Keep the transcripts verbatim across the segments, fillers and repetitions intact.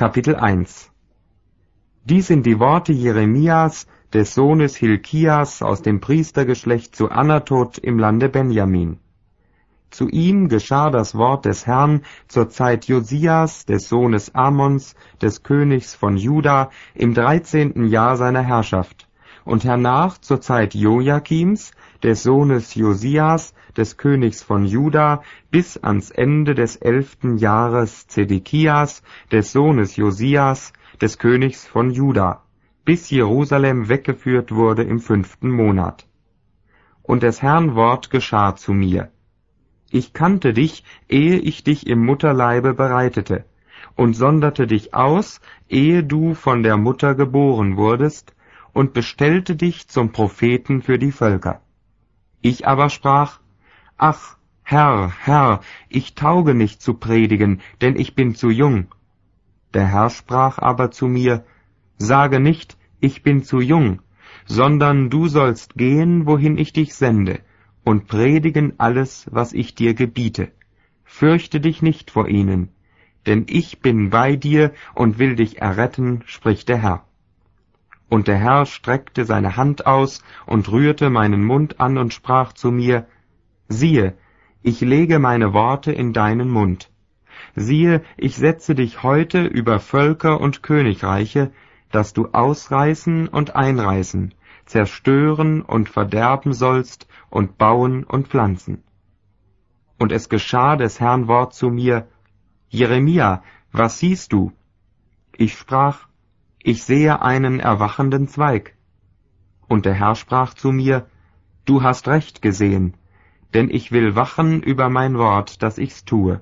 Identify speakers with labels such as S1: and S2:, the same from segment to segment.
S1: Kapitel eins. Dies sind die Worte Jeremias, des Sohnes Hilkias aus dem Priestergeschlecht zu Anatot im Lande Benjamin. Zu ihm geschah das Wort des Herrn zur Zeit Josias, des Sohnes Amons, des Königs von Juda, im dreizehnten Jahr seiner Herrschaft, und hernach zur Zeit Joachims, des Sohnes Josias, des Königs von Juda, bis ans Ende des elften Jahres Zedekias, des Sohnes Josias, des Königs von Juda, bis Jerusalem weggeführt wurde im fünften Monat. Und des Herrn Wort geschah zu mir. Ich kannte dich, ehe ich dich im Mutterleibe bereitete, und sonderte dich aus, ehe du von der Mutter geboren wurdest, und bestellte dich zum Propheten für die Völker. Ich aber sprach, ach, Herr, Herr, ich tauge nicht zu predigen, denn ich bin zu jung. Der Herr sprach aber zu mir, sage nicht, ich bin zu jung, sondern du sollst gehen, wohin ich dich sende, und predigen alles, was ich dir gebiete. Fürchte dich nicht vor ihnen, denn ich bin bei dir und will dich erretten, spricht der Herr. Und der Herr streckte seine Hand aus und rührte meinen Mund an und sprach zu mir, siehe, ich lege meine Worte in deinen Mund. Siehe, ich setze dich heute über Völker und Königreiche, dass du ausreißen und einreißen, zerstören und verderben sollst und bauen und pflanzen. Und es geschah des Herrn Wort zu mir, Jeremia, was siehst du? Ich sprach, ich sehe einen erwachenden Zweig. Und der Herr sprach zu mir, du hast recht gesehen, denn ich will wachen über mein Wort, dass ich's tue.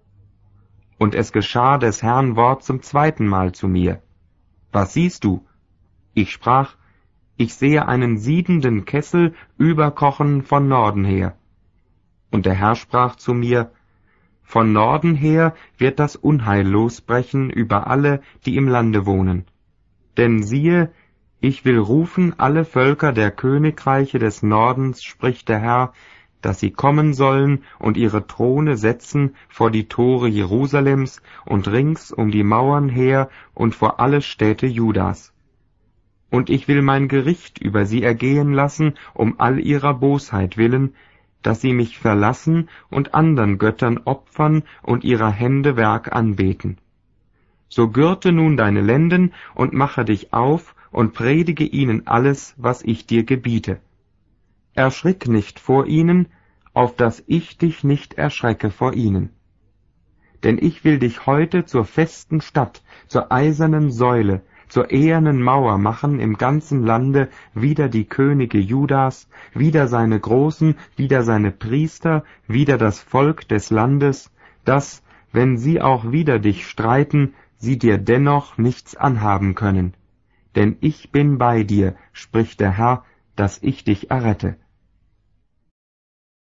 S1: Und es geschah des Herrn Wort zum zweiten Mal zu mir. Was siehst du? Ich sprach, ich sehe einen siedenden Kessel überkochen von Norden her. Und der Herr sprach zu mir, von Norden her wird das Unheil losbrechen über alle, die im Lande wohnen. Denn siehe, ich will rufen alle Völker der Königreiche des Nordens, spricht der Herr, dass sie kommen sollen und ihre Throne setzen vor die Tore Jerusalems und rings um die Mauern her und vor alle Städte Judas. Und ich will mein Gericht über sie ergehen lassen, um all ihrer Bosheit willen, dass sie mich verlassen und andern Göttern opfern und ihrer Hände Werk anbeten. So gürte nun deine Lenden und mache dich auf und predige ihnen alles, was ich dir gebiete. Erschrick nicht vor ihnen, auf dass ich dich nicht erschrecke vor ihnen. Denn ich will dich heute zur festen Stadt, zur eisernen Säule, zur ehernen Mauer machen im ganzen Lande, wider die Könige Judas, wider seine Großen, wider seine Priester, wider das Volk des Landes, dass, wenn sie auch wider dich streiten, sie dir dennoch nichts anhaben können. Denn ich bin bei dir, spricht der Herr, dass ich dich errette.